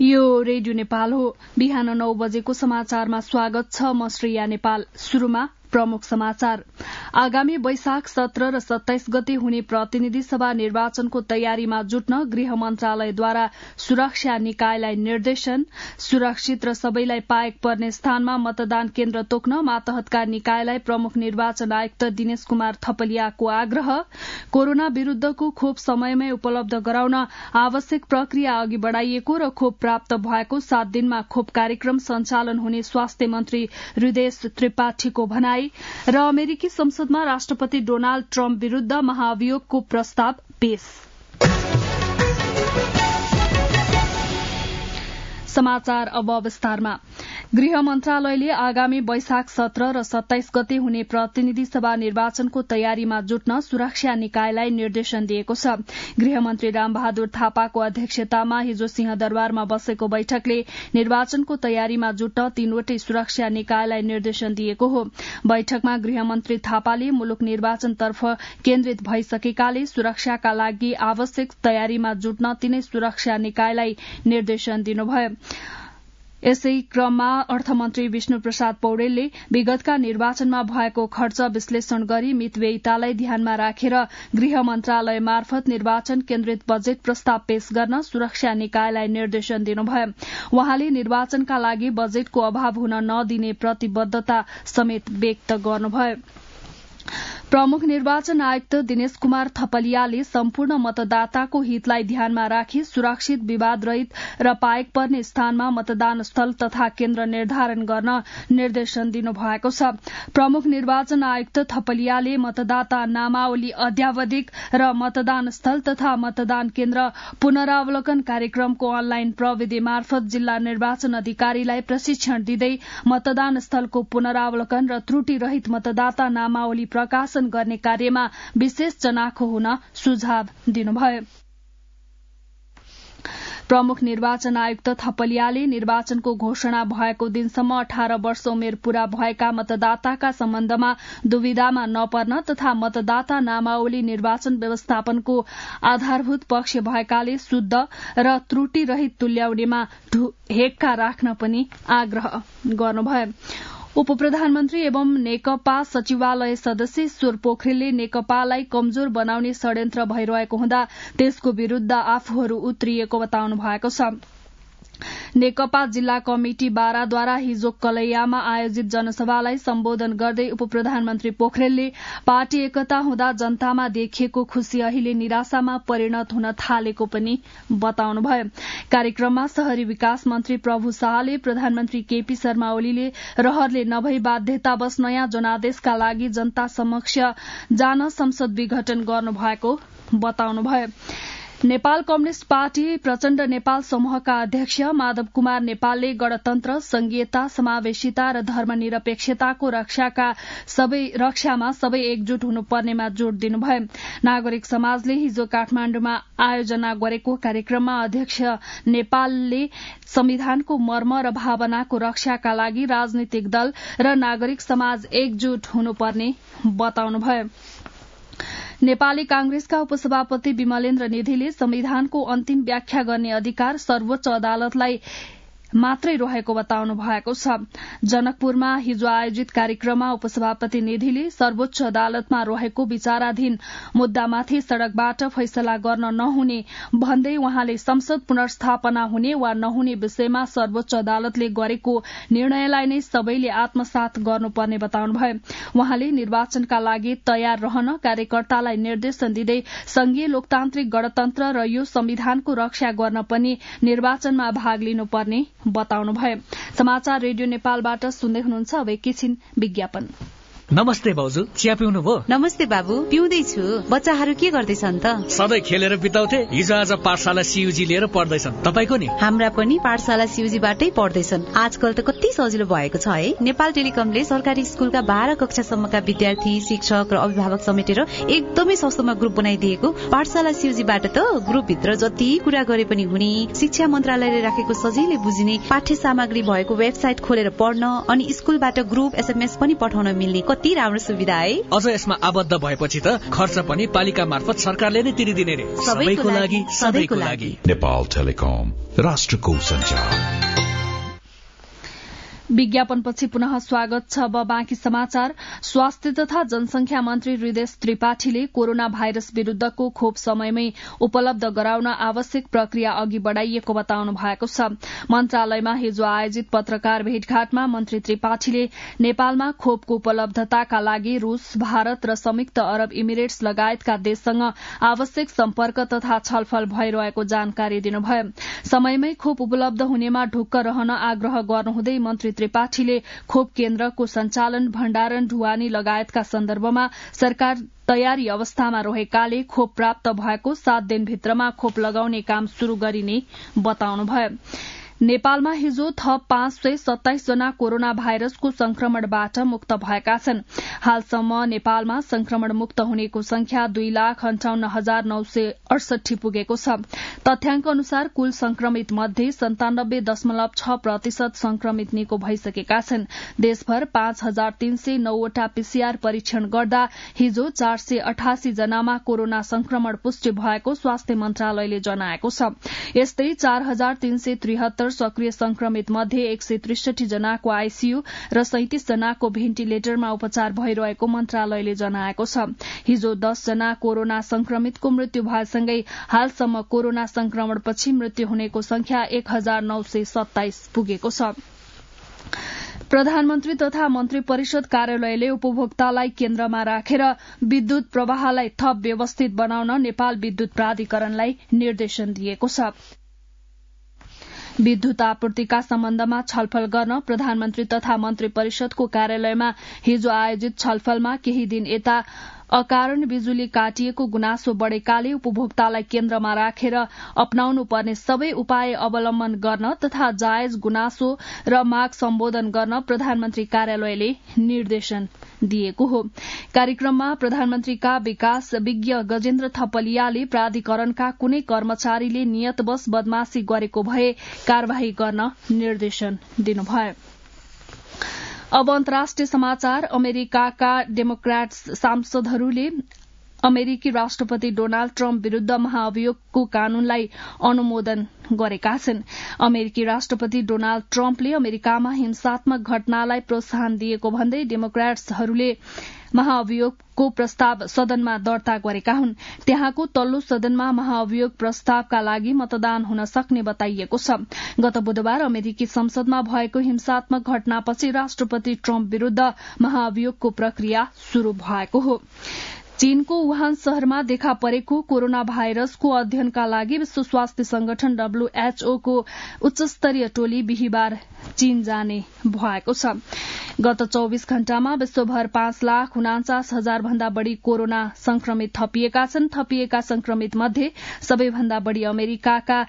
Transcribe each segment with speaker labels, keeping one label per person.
Speaker 1: यो रेडियो नेपाल हो। बिहान 9 बजेको समाचारमा स्वागत छ। म श्रेया नेपाल। शुरूमा प्रमुख समाचार। आगामी वैशाख 17 र 27 गते हुने प्रतिनिधि सभा निर्वाचनको तयारीमा जुट्न गृह मन्त्रालयद्वारा सुरक्षा निकायलाई निर्देशन। सुरक्षित र सबैलाई पाएक पर्ने स्थानमा मतदान केन्द्र तोक्न मातहतका निकायलाई प्रमुख निर्वाचन आयुक्त दिनेश कुमार थपलियाको आग्रह। कोरोना विरूद्धको खोप समयमै उपलब्ध गराउन आवश्यक प्रक्रिया अघि बढ़ाइएको र खोप प्राप्त भएको 7 दिनमा खोप कार्यक्रम सञ्चालन हुने स्वास्थ्य मन्त्री हृदेश त्रिपाठीको भनाई र अमेरिकी संसदमा राष्ट्रपति डोनाल्ड ट्रम्प विरूद्ध महाभियोगको प्रस्ताव पेश। समाचार अब विस्तारमा। गृह मन्त्रालयले आगामी वैशाख 17 र 27 गते हुने प्रतिनिधि सभा निर्वाचनको तयारीमा जुट्न सुरक्षा निकायलाई निर्देशन दिएको छ। गृहमन्त्री रामबहादुर थापाको अध्यक्षतामा हिजो सिंहदरबारमा बसेको बैठकले निर्वाचनको तयारीमा जुट्न 3वटै सुरक्षा निकायलाई निर्देशन दिएको हो। बैठकमा गृहमन्त्री थापाले मुलुक निर्वाचनतर्फ केन्द्रित भइसकेकाले सुरक्षाका लागि आवश्यक तयारीमा जुट्न 3 सुरक्षा निकायलाई निर्देशन दिनुभयो। यसै क्रममा अर्थमन्त्री विष्णु प्रसाद पौडेलले विगतका निर्वाचनमा भएको खर्च विश्लेषण गरी मितव्ययितालाई ध्यानमा राखेर गृह मन्त्रालय मार्फत निर्वाचन केन्द्रित बजेट प्रस्ताव पेश गर्न सुरक्षा निकायलाई निर्देशन दिनुभयो। वहाँले निर्वाचनका लागि बजेटको अभाव हुन नदिने प्रतिबद्धता समेत व्यक्त गर्नुभयो। प्रमुख निर्वाचन आयुक्त दिनेश कुमार थपलियाले सम्पूर्ण मतदाताको हितलाई ध्यानमा राखी सुरक्षित, विवादरहित र पाएक पर्ने स्थानमा मतदान स्थल तथा केन्द्र निर्धारण गर्न निर्देशन दिनुभएको छ। प्रमुख निर्वाचन आयुक्त थपलियाले मतदाता नामावली अद्यावधिक र मतदान स्थल तथा मतदान केन्द्र पुनरावलोकन कार्यक्रमको अनलाइन प्रविधि मार्फत जिल्ला निर्वाचन अधिकारीलाई प्रशिक्षण दिँदै मतदान स्थलको पुनरावलोकन र त्रुटिरहित मतदाता नामावली प्रकाशन गर्ने कार्यमा विशेष चनाखो हुन सुझाव दिनुभयो। प्रमुख निर्वाचन आयुक्त थपलियाले निर्वाचनको घोषणा भएको दिनसम्म 18 वर्ष उमेर पूरा भएका मतदाताका सम्बन्धमा दुविधामा नपर्न तथा मतदाता नामावली निर्वाचन व्यवस्थापनको आधारभूत पक्ष भएकाले शुद्ध र त्रुटिरहित तुल्याउनेमा हेक्का राख्न पनि आग्रह गर्नुभयो। उपप्रधानमन्त्री एवं नेकपा सचिवालय सदस्य ईश्वर पोखरेलले नेकपालाई कमजोर बनाउने षड्यन्त्र भइरहेको हुँदा त्यसको विरूद्ध आफूहरू उत्रिएको बताउनु भएको छ। नेकपा जिल्ला कमिटी बाराद्वारा हिजो कलैयामा आयोजित जनसभालाई सम्बोधन गर्दै उपप्रधानमन्त्री पोखरेलले पार्टी एकता हुँदा जनतामा देखिएको खुशी अहिले निराशामा परिणत हुन थालेको पनि बताउनुभयो। कार्यक्रममा शहरी विकास मन्त्री प्रभु शाहले प्रधानमन्त्री केपी शर्मा ओलीले रहरले नभई बाध्यतावश नयाँ जनादेशका लागि जनता समक्ष जान संसद विघटन गर्नुभएको बताउनुभयो। नेपाल कम्युनिष्ट पार्टी प्रचण्ड नेपाल समूहका अध्यक्ष माधव कुमार नेपालले गणतन्त्र, संघीयता, समावेशिता र धर्मनिरपेक्षताको रक्षामा सबै एकजुट हुनुपर्नेमा जोड़ दिनुभयो। नागरिक समाजले हिजो काठमाण्डुमा आयोजना गरेको कार्यक्रममा अध्यक्ष नेपालले संविधानको मर्म र भावनाको रक्षाका लागि राजनीतिक दल र नागरिक समाज एकजुट हुनुपर्ने बताउनुभयो। नेपाली कांग्रेसका उपसभापति विमलेन्द्र निधिले संविधानको अन्तिम व्याख्या गर्ने अधिकार सर्वोच्च अदालतलाई मात्रै रहेको बताउनु भएको छ। जनकपुरमा हिजो आयोजित कार्यक्रममा उपसभापति निधिले सर्वोच्च अदालतमा रहेको विचाराधीन मुद्दामाथि सड़कबाट फैसला गर्न नहुने भन्दै वहाँले संसद पुनर्स्थापना हुने वा नहुने विषयमा सर्वोच्च अदालतले गरेको निर्णयलाई नै सबैले आत्मसात गर्नुपर्ने बताउनुभयो। वहाँले निर्वाचनका लागि तयार रहन कार्यकर्तालाई निर्देशन दिँदै संघीय लोकतान्त्रिक गणतन्त्र र यो संविधानको रक्षा गर्न पनि निर्वाचनमा भाग लिनुपर्ने बताउनुभयो। समाचार रेडियो नेपालबाट सुन्दै हुनुहुन्छ। अब एकैछिन विज्ञापन।
Speaker 2: नमस्ते भाउजू, चिया पिउनु भयो?
Speaker 3: नमस्ते बाबु, पिउँदैछु। बच्चाहरू के गर्दैछन् त?
Speaker 2: सधैँ खेलेर बिताउँथे, हिजो आज पाठशाला सीयूजी लिएर पढ्दैछन्। तपाईको नि?
Speaker 3: हाम्रा पनि पाठशाला सीयूजीबाटै पढ्दैछन्। आजकल त कति सजिलो भएको छ है। नेपाल टेलिकमले सरकारी स्कुलका 12 कक्षासम्मका विद्यार्थी, शिक्षक र अभिभावक समेटेर एकदमै सस्तोमा ग्रुप बनाइदिएको। पाठशाला सीयूजीबाट त ग्रुपभित्र जति कुरा गरे पनि हुने, शिक्षा मन्त्रालयले राखेको सजिलै बुझिने पाठ्य सामग्री भएको वेबसाइट खोलेर पढ्न अनि स्कुलबाट ग्रुप SMS पनि पठाउन मिल्ने कति राम्रो सुविधा है।
Speaker 2: अझ यसमा आबद्ध भएपछि त खर्च पनि पालिका मार्फत सरकारले नै तिरिदिने रे। सबैको लागि सधैँको लागि।
Speaker 4: नेपाल टेलिकम, राष्ट्रको सञ्चार।
Speaker 1: विज्ञापनपछि पुनः स्वागत छ। अब बाँकी समाचार। स्वास्थ्य तथा जनसंख्या मन्त्री हृदेश त्रिपाठीले कोरोना भाइरस विरूद्धको खोप समयमै उपलब्ध गराउन आवश्यक प्रक्रिया अघि बढ़ाइएको बताउनु भएको छ। मन्त्रालयमा हिजो आयोजित पत्रकार भेटघाटमा मन्त्री त्रिपाठीले नेपालमा खोपको उपलब्धताका लागि रूस, भारत र संयुक्त अरब इमिरेट्स लगायतका देशसँग आवश्यक सम्पर्क तथा छलफल भइरहेको जानकारी दिनुभयो। समयमै खोप उपलब्ध हुनेमा ढुक्क रहन आग्रह गर्नुहुँदै मन्त्री त्रिपाठीले खोप केन्द्रको सञ्चालन, भण्डारण, ढुवानी लगायतका सन्दर्भमा सरकार तयारी अवस्थामा रहेकाले खोप प्राप्त भएको 7 दिनभित्रमा खोप लगाउने काम शुरू गरिने बताउनुभयो। नेपालमा हिजो थप 527 जना कोरोना भाइरसको संक्रमणबाट मुक्त भएका छन्। हालसम्म नेपालमा संक्रमण मुक्त हुनेको संख्या 2,58,968 पुगेको छ। तथ्याङ्क अनुसार कुल संक्रमित मध्ये 97.6% संक्रमित निको भइसकेका छन्। देशभर 5,309 वटा पीसीआर परीक्षण गर्दा हिजो 488 जनामा कोरोना संक्रमण पुष्टि भएको स्वास्थ्य मन्त्रालयले जनाएको छ। यस्तै 4,373 सक्रिय संक्रमित मध्ये 163 जनाको आईसीयू र 37 जनाको भेन्टिलेटरमा उपचार भइरहेको मन्त्रालयले जनाएको छ। हिजो 10 जना कोरोना संक्रमितको मृत्यु भएसँगै हालसम्म कोरोना संक्रमणपछि मृत्यु हुनेको संख्या 1,927 पुगेको छ। प्रधानमन्त्री तथा मन्त्री परिषद कार्यालयले उपभोक्तालाई केन्द्रमा राखेर विद्युत प्रवाहलाई थप व्यवस्थित बनाउन नेपाल विद्युत प्राधिकरणलाई निर्देशन दिएको छ। विद्युत आपूर्तिका सम्बन्धमा छलफल गर्न प्रधानमन्त्री तथा मन्त्री परिषदको कार्यालयमा हिजो आयोजित छलफलमा केही दिन यता अकारण बिजुली काटिएको गुनासो बढ़ेकाले उपभोक्तालाई केन्द्रमा राखेर अपनाउनु पर्ने सबै उपाय अवलम्बन गर्न तथा जायज गुनासो र माग सम्बोधन गर्न प्रधानमन्त्री कार्यालयले निर्देशन दिएको हो। कार्यक्रममा प्रधानमन्त्रीका विकास विज्ञ गजेन्द्र थपलियाले प्राधिकरणका कुनै कर्मचारीले नियतवश बदमाशी गरेको भए कार्यवाही गर्न निर्देशन दिनुभयो। अब अन्तर्राष्ट्रिय समाचार। अमेरिकाका डेमोक्रेट सांसदहरूले अमेरिकी राष्ट्रपति डोनाल्ड ट्रम्प विरूद्ध महाभियोगको कानूनलाई अनुमोदन गरेका छन्। अमेरिकी राष्ट्रपति डोनाल्ड ट्रम्पले अमेरिकामा हिंसात्मक घटनालाई प्रोत्साहन दिएको भन्दै डेमोक्रेट्सहरूले महाभियोगको प्रस्ताव सदनमा दर्ता गरेका हुन्। त्यहाँको तल्लो सदनमा महाभियोग प्रस्तावका लागि मतदान हुन सक्ने बताइएको छ। गत बुधबार अमेरिकी संसदमा भएको हिंसात्मक घटनापछि राष्ट्रपति ट्रम्प विरूद्ध महाभियोगको प्रक्रिया शुरू भएको हो। चीनको वुहान शहरमा देखा परेको कोरोना भाइरसको अध्ययनका लागि विश्व स्वास्थ्य संगठन WHO को उच्चस्तरीय टोली बिहिबार चीन जाने भएको छ। गत 24 घण्टामा विश्वभर 5,49,000 भन्दा बढ़ी कोरोना संक्रमित थपिएका छन्। थपिएका संक्रमित मध्ये सबैभन्दा बढ़ी अमेरिकाका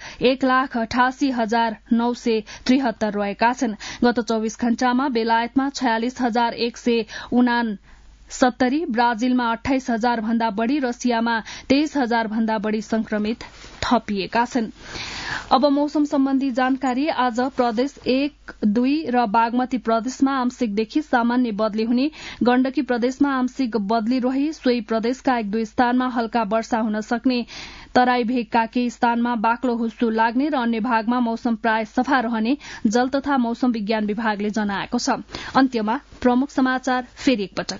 Speaker 1: 1,88,973 रहेका छन्। गत 24 घण्टामा बेलायतमा 46,169, ब्राजिलमा 28,000 भन्दा बढ़ी, रसियामा 23,000 भन्दा बढ़ी संक्रमित थपिएका छन्। अब मौसम सम्बन्धी जानकारी। आज प्रदेश 1, 2 र बागमती प्रदेशमा आंशिकदेखि सामान्य बदली हुने, गण्डकी प्रदेशमा आंशिक बदली रही, सोही प्रदेशका 1-2 स्थानमा हल्का वर्षा हुन सक्ने, तराई भेगका केही स्थानमा बाक्लो हुस्सो लाग्ने र अन्य भागमा मौसम प्राय सफा रहने जल तथा मौसम विज्ञान विभागले जनाएको छ। अन्त्यमा प्रमुख समाचार फेरि एकपटक।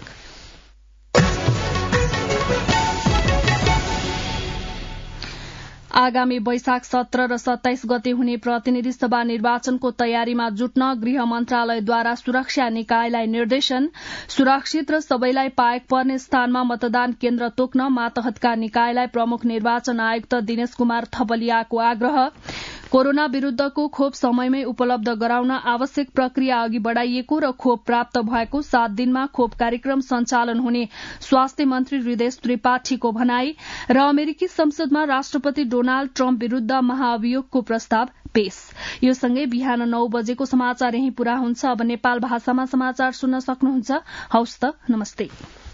Speaker 1: आगामी वैशाख 17 र 27 गते हुने प्रतिनिधि सभा निर्वाचनको तयारीमा जुट्न गृह मन्त्रालयद्वारा सुरक्षा निकायलाई निर्देशन। सुरक्षित र सबैलाई पाएक पर्ने स्थानमा मतदान केन्द्र तोक्न मातहतका निकायलाई प्रमुख निर्वाचन आयुक्त दिनेश कुमार थपलियाको आग्रह। कोरोना विरूद्धको खोप समयमै उपलब्ध गराउन आवश्यक प्रक्रिया अघि बढ़ाइएको र खोप प्राप्त भएको 7 दिनमा खोप कार्यक्रम सञ्चालन हुने स्वास्थ्य मन्त्री हृदेश त्रिपाठीको भनाई र अमेरिकी संसदमा राष्ट्रपति डोनाल्ड ट्रम्प विरूद्ध महाभियोगको प्रस्ताव पेश। यो सँगै बिहान 9 बजेको समाचार यही पूरा हुन्छ। अब नेपाल भाषामा समाचार सुन्न सक्नुहुन्छ। हवस् त, नमस्ते।